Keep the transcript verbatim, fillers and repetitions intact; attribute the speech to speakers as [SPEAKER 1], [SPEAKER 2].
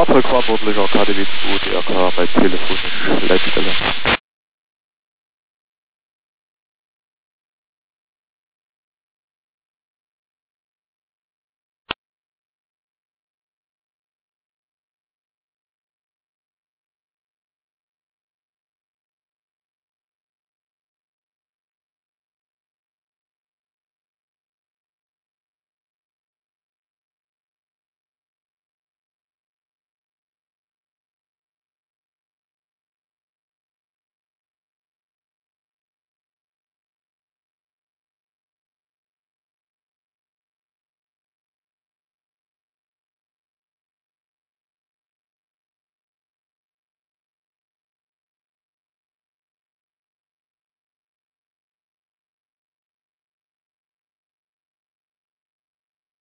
[SPEAKER 1] Fahrzeugverantwortlicher K D W zwei D R K bei telefonisch Leitstelle.